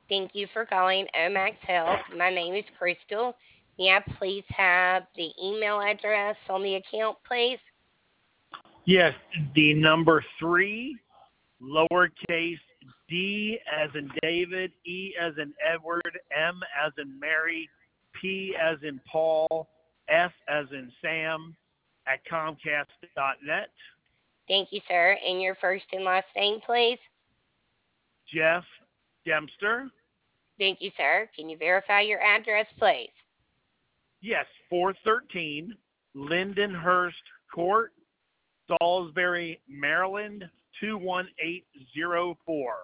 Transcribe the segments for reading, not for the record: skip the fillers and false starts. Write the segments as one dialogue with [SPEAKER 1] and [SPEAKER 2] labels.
[SPEAKER 1] Thank you for calling Omax Health. My name is Crystal. May I please have the email address on the account, please?
[SPEAKER 2] Yes, the number three, lowercase d as in David, e as in Edward, m as in Mary, p as in Paul, s as in Sam, at Comcast.net.
[SPEAKER 1] Thank you, sir. And your first and last name, please?
[SPEAKER 2] Jeff Dempster.
[SPEAKER 1] Thank you, sir. Can you verify your address, please?
[SPEAKER 2] Yes, 413 Lindenhurst Court, Salisbury, Maryland, 21804.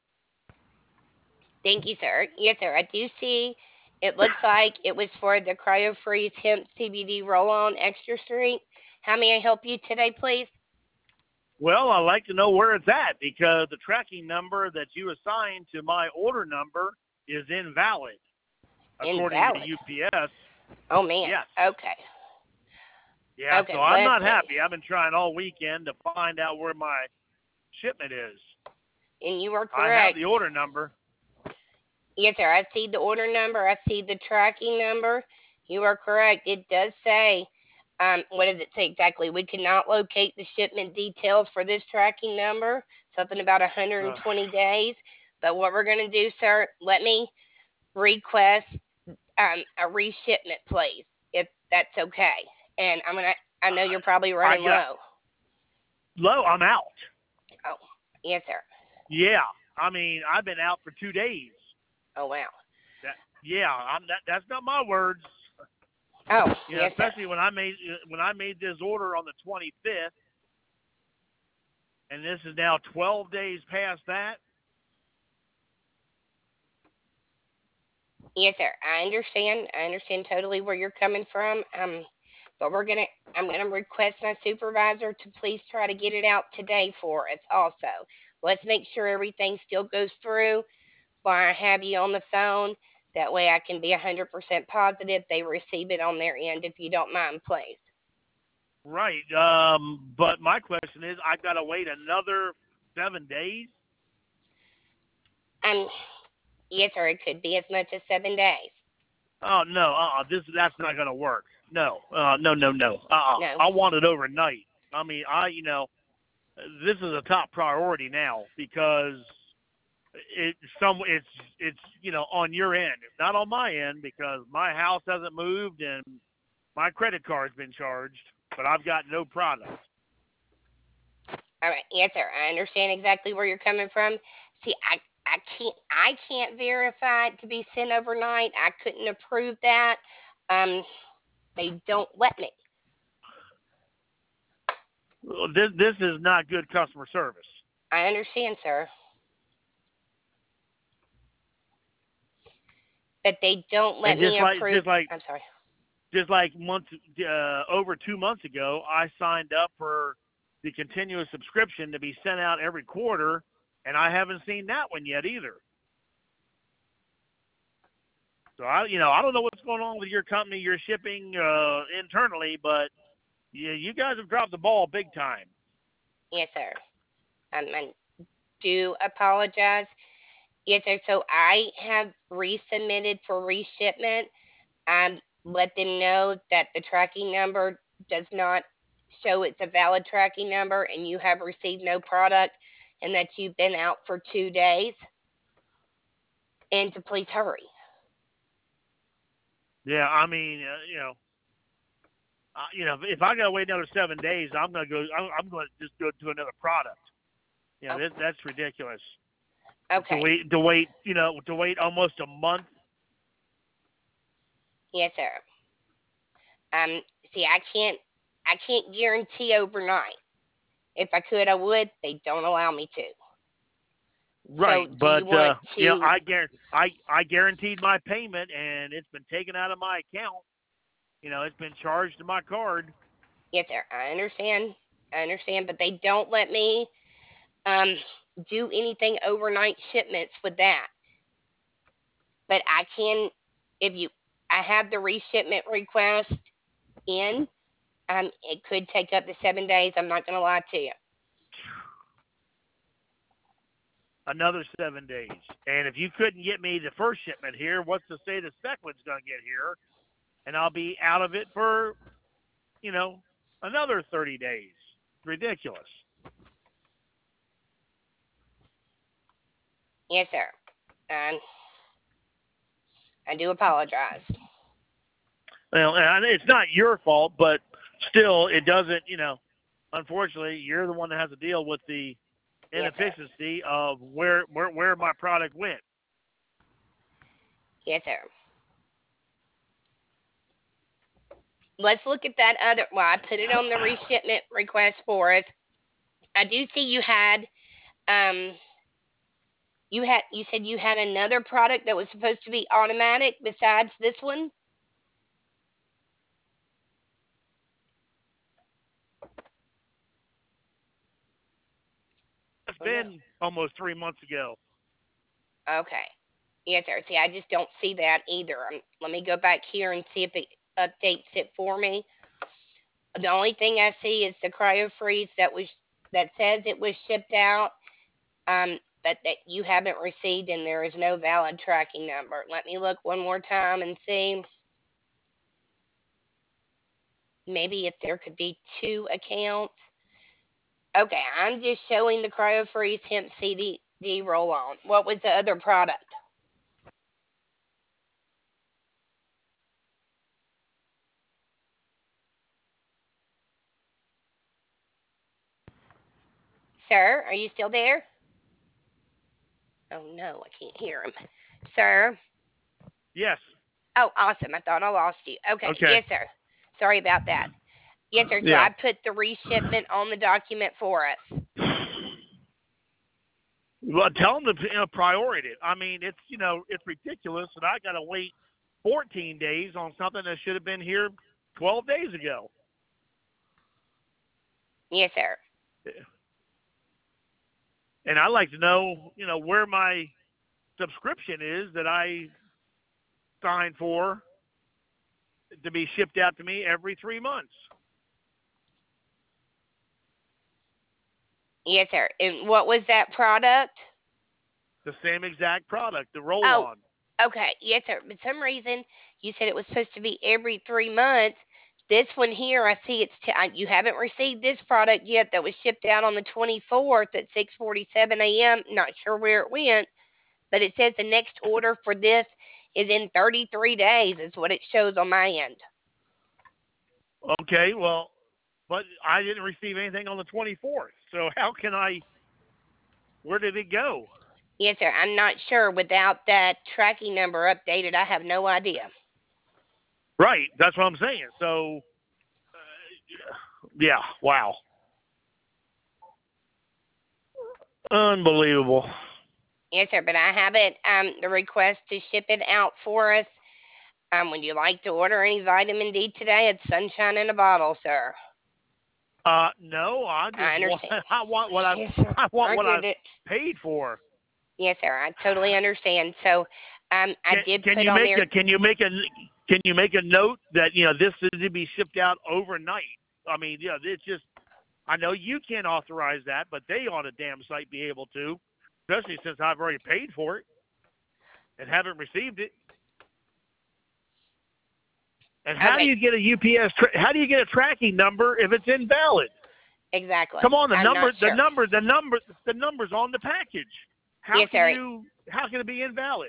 [SPEAKER 1] Thank you, sir. Yes, sir. I do see it looks like it was for the Cryo Freeze Hemp CBD Roll On Extra Strength. How may I help you today, please?
[SPEAKER 2] Well, I'd like to know where it's at because the tracking number that you assigned to my order number is invalid, according to
[SPEAKER 1] Invalid.
[SPEAKER 2] UPS.
[SPEAKER 1] Oh, man.
[SPEAKER 2] Yes.
[SPEAKER 1] Okay.
[SPEAKER 2] Yeah,
[SPEAKER 1] Okay,
[SPEAKER 2] so I'm
[SPEAKER 1] let's
[SPEAKER 2] not
[SPEAKER 1] see.
[SPEAKER 2] happy. I've been trying all weekend to find out where my shipment is.
[SPEAKER 1] And you are
[SPEAKER 2] I have the
[SPEAKER 1] correct.
[SPEAKER 2] order number.
[SPEAKER 1] Yes, sir. I see the order number. I see the tracking number. You are correct. It does say, what does it say exactly? We cannot locate the shipment details for this tracking number. Something about
[SPEAKER 2] Uh,
[SPEAKER 1] 120 days. But what we're going to do, sir, let me request a reshipment, please, if that's okay. And I know you're probably
[SPEAKER 2] I
[SPEAKER 1] running
[SPEAKER 2] got
[SPEAKER 1] low.
[SPEAKER 2] low. I'm out.
[SPEAKER 1] Oh, yes, sir.
[SPEAKER 2] Yeah, I mean I've been out for 2 days.
[SPEAKER 1] Oh, wow.
[SPEAKER 2] Yeah, that's not my words.
[SPEAKER 1] Oh,
[SPEAKER 2] You know,
[SPEAKER 1] yes, sir.
[SPEAKER 2] especially when I made this order on the 25th, and this is now 12 days past that.
[SPEAKER 1] Yes, sir. I understand. I understand totally where you're coming from. But I'm gonna request my supervisor to please try to get it out today for us. Also, let's make sure everything still goes through while I have you on the phone. That way, I can be 100% positive they receive it on their end. If you don't mind, please.
[SPEAKER 2] Right. But my question is, I've got to wait another 7 days.
[SPEAKER 1] Um, yes, sir. It could be as much as 7 days.
[SPEAKER 2] Oh no. That's not going to work. No. No. No. No.
[SPEAKER 1] No.
[SPEAKER 2] I want it overnight. I mean, this is a top priority now because it's on your end. It's not on my end because my house hasn't moved and my credit card's been charged, but I've got no product.
[SPEAKER 1] All right, yes, sir. I understand exactly where you're coming from. See, I can't verify it to be sent overnight. I couldn't approve that. Um, they don't let me.
[SPEAKER 2] This is not good customer service.
[SPEAKER 1] I understand, sir, but they don't let
[SPEAKER 2] And
[SPEAKER 1] me
[SPEAKER 2] just like
[SPEAKER 1] approve.
[SPEAKER 2] just like
[SPEAKER 1] I'm sorry.
[SPEAKER 2] just like months over 2 months ago, I signed up for the continuous subscription to be sent out every quarter, and I haven't seen that one yet either. So I don't know what's going on with your company, your shipping internally, but you guys have dropped the ball big time.
[SPEAKER 1] Yes, sir. I do apologize. Yes, sir. So I have resubmitted for reshipment. Let them know that the tracking number does not show it's a valid tracking number and you have received no product and that you've been out for 2 days and to please hurry.
[SPEAKER 2] Yeah, I mean, if I gotta wait another 7 days, I'm gonna go. I'm gonna just go to another product.
[SPEAKER 1] Oh,
[SPEAKER 2] That's ridiculous. To
[SPEAKER 1] okay.
[SPEAKER 2] wait almost a month.
[SPEAKER 1] Yes, sir. See, I can't guarantee overnight. If I could, I would. They don't allow me to.
[SPEAKER 2] Right,
[SPEAKER 1] So, do you
[SPEAKER 2] but
[SPEAKER 1] want to?
[SPEAKER 2] I guaranteed my payment, and it's been taken out of my account. It's been charged to my card.
[SPEAKER 1] Yes, sir. I understand. I understand, but they don't let me um do anything overnight shipments with that. But I can, if you, I have the reshipment request in. It could take up to 7 days. I'm not going to lie to you.
[SPEAKER 2] another 7 days. And if you couldn't get me the first shipment here, what's to say the second one's going to get here? And I'll be out of it for, another 30 days. Ridiculous.
[SPEAKER 1] Yes, sir. And I do apologize.
[SPEAKER 2] Well, and it's not your fault, but still, it doesn't, unfortunately, you're the one that has to deal with the
[SPEAKER 1] Yes, sir.
[SPEAKER 2] inefficiency of where my product went.
[SPEAKER 1] Yes, sir. Let's look at that other. Well, I put it on the reshipment request for us. I do see um you said you had another product that was supposed to be automatic besides this one.
[SPEAKER 2] It's
[SPEAKER 1] Oh no.
[SPEAKER 2] been almost 3 months ago.
[SPEAKER 1] Okay. Yes, sir. See, I just don't see that either. Let me go back here and see if it updates it for me. The only thing I see is the cryo freeze that says it was shipped out, but that you haven't received, and there is no valid tracking number. Let me look one more time and see. Maybe if there could be two accounts. Okay, I'm just showing the cryo freeze hemp CBD roll on. What was the other product? Sir, are you still there? Oh no, I can't hear him. Sir?
[SPEAKER 2] Yes.
[SPEAKER 1] Oh, awesome. I thought I lost you. Okay,
[SPEAKER 2] Okay.
[SPEAKER 1] yes, sir. Sorry about that. Yes, sir. So
[SPEAKER 2] Yeah.
[SPEAKER 1] I put the reshipment on the document for us.
[SPEAKER 2] Well, tell them to priority it. I mean, it's ridiculous that I got to wait 14 days on something that should have been here 12 days ago.
[SPEAKER 1] Yes, sir.
[SPEAKER 2] And I'd like to know, where my subscription is that I signed for to be shipped out to me every 3 months.
[SPEAKER 1] Yes, sir. And what was that product?
[SPEAKER 2] The same exact product, the roll
[SPEAKER 1] Oh,
[SPEAKER 2] on.
[SPEAKER 1] okay. Yes, sir. For some reason, you said it was supposed to be every 3 months. This one here, I see you haven't received this product yet that was shipped out on the 24th at 6:47 a.m. Not sure where it went, but it says the next order for this is in 33 days, is what it shows on my end.
[SPEAKER 2] Okay, well, but I didn't receive anything on the 24th. So how can where did it go?
[SPEAKER 1] Yes, sir. I'm not sure. Without that tracking number updated, I have no idea.
[SPEAKER 2] Right, that's what I'm saying. So, yeah, wow. Unbelievable.
[SPEAKER 1] Yes, sir. But I have it, the request to ship it out for us. Would you like to order any vitamin D today? It's sunshine in a bottle, sir.
[SPEAKER 2] No, I
[SPEAKER 1] I
[SPEAKER 2] just want
[SPEAKER 1] understand.
[SPEAKER 2] I want what
[SPEAKER 1] Yes, sir.
[SPEAKER 2] I want
[SPEAKER 1] I
[SPEAKER 2] what
[SPEAKER 1] get
[SPEAKER 2] I've
[SPEAKER 1] it.
[SPEAKER 2] paid for.
[SPEAKER 1] Yes, sir. I totally understand. So, I
[SPEAKER 2] Can
[SPEAKER 1] did
[SPEAKER 2] can
[SPEAKER 1] put
[SPEAKER 2] you
[SPEAKER 1] on
[SPEAKER 2] make
[SPEAKER 1] there.
[SPEAKER 2] a note that this is to be shipped out overnight? I mean, yeah, it's just I know you can't authorize that, but they on a damn site be able to, especially since I've already paid for it and haven't received it. And how do
[SPEAKER 1] Okay,
[SPEAKER 2] you get a UPS? How do you get a tracking number if it's invalid?
[SPEAKER 1] exactly.
[SPEAKER 2] Come on, the
[SPEAKER 1] I'm
[SPEAKER 2] number,
[SPEAKER 1] not
[SPEAKER 2] the
[SPEAKER 1] sure.
[SPEAKER 2] number, the number, the number's on the package. How
[SPEAKER 1] Yes,
[SPEAKER 2] can
[SPEAKER 1] sir.
[SPEAKER 2] you? How can it be invalid?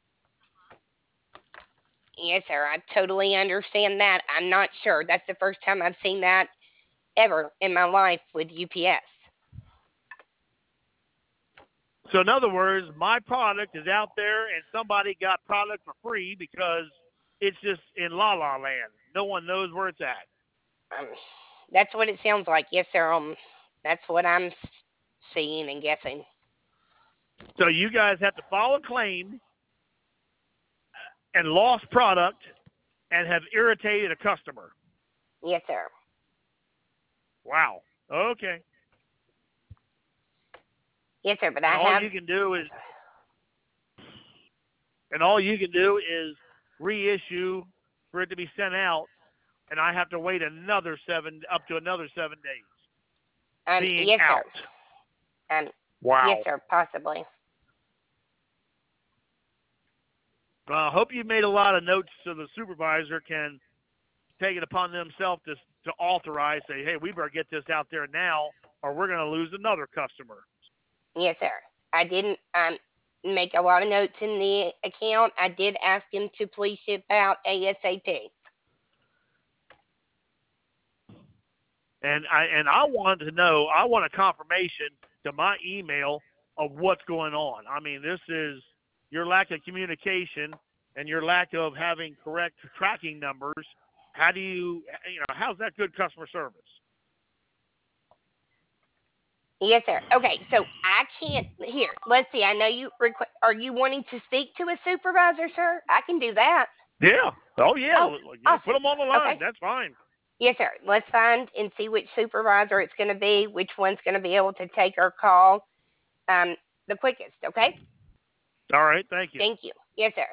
[SPEAKER 1] Yes, sir. I totally understand that. I'm not sure. That's the first time I've seen that ever in my life with UPS.
[SPEAKER 2] So in other words, my product is out there, and somebody got product for free because it's just in la la land. No one knows where it's at.
[SPEAKER 1] Um, that's what it sounds like. Yes, sir. That's what I'm seeing and guessing.
[SPEAKER 2] So you guys have to file a claim and lost product and have irritated a customer.
[SPEAKER 1] Yes, sir.
[SPEAKER 2] Wow. Okay.
[SPEAKER 1] Yes, sir. But
[SPEAKER 2] And
[SPEAKER 1] I
[SPEAKER 2] all
[SPEAKER 1] have.
[SPEAKER 2] you can do is and all you can do is reissue for it to be sent out, and I have to wait up to another 7 days being
[SPEAKER 1] Yes, sir.
[SPEAKER 2] out.
[SPEAKER 1] Um, yes,
[SPEAKER 2] Wow.
[SPEAKER 1] sir. Possibly.
[SPEAKER 2] Well, I hope you made a lot of notes so the supervisor can take it upon themselves to authorize, say, hey, we better get this out there now or we're going to lose another customer.
[SPEAKER 1] Yes, sir. I didn't make a lot of notes in the account. I did ask him to please ship out ASAP.
[SPEAKER 2] And I wanted to know, I want a confirmation to my email of what's going on. I mean, this is your lack of communication and your lack of having correct tracking numbers. How do how's that good customer service?
[SPEAKER 1] Yes, sir. Okay, so I can't. Here, let's see. I know you. Are you wanting to speak to a supervisor, sir? I can do that.
[SPEAKER 2] Yeah. Oh, yeah.
[SPEAKER 1] Oh,
[SPEAKER 2] Put
[SPEAKER 1] awesome.
[SPEAKER 2] them on the
[SPEAKER 1] Okay.
[SPEAKER 2] line. That's fine.
[SPEAKER 1] Yes, sir. Let's find and see which supervisor it's going to be, which one's going to be able to take our call um, the quickest. Okay.
[SPEAKER 2] All right. Thank you.
[SPEAKER 1] Thank you. Yes, sir.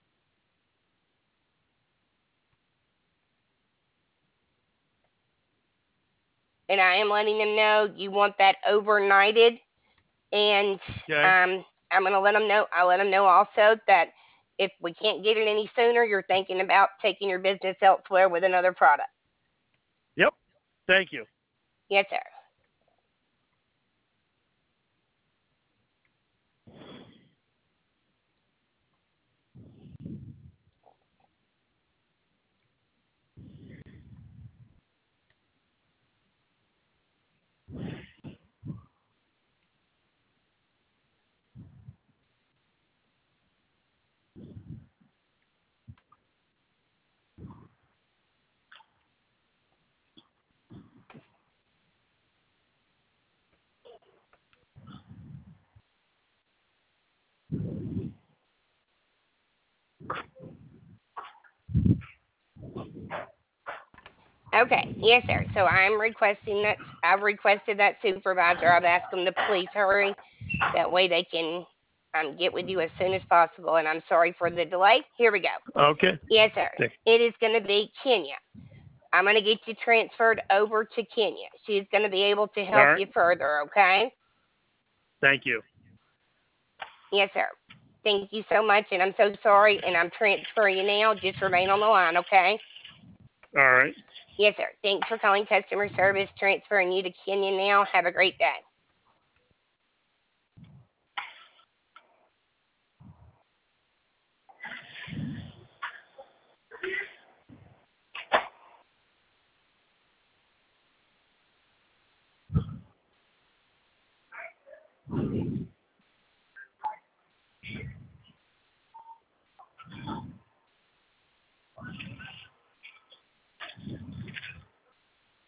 [SPEAKER 1] And I am letting them know you want that overnighted, and
[SPEAKER 2] Okay.
[SPEAKER 1] I'm going to let them know. I let them know also that if we can't get it any sooner, you're thinking about taking your business elsewhere with another product.
[SPEAKER 2] Yep. Thank you.
[SPEAKER 1] Yes, sir. Okay, yes, sir. So I'm requesting that. I've requested that supervisor. I've asked them to please hurry. That way they can get with you as soon as possible. And I'm sorry for the delay. Here we go.
[SPEAKER 2] Okay.
[SPEAKER 1] Yes, sir. It is going to be Kenya. I'm going to get you transferred over to Kenya. She's going to be able to
[SPEAKER 2] All
[SPEAKER 1] help
[SPEAKER 2] right.
[SPEAKER 1] you further, okay?
[SPEAKER 2] Thank you.
[SPEAKER 1] Yes, sir. Thank you so much. And I'm so sorry. And I'm transferring you now. Just remain on the line, okay?
[SPEAKER 2] All right.
[SPEAKER 1] Yes, sir. Thanks for calling customer service. Transferring you to Kenya now. Have a great day.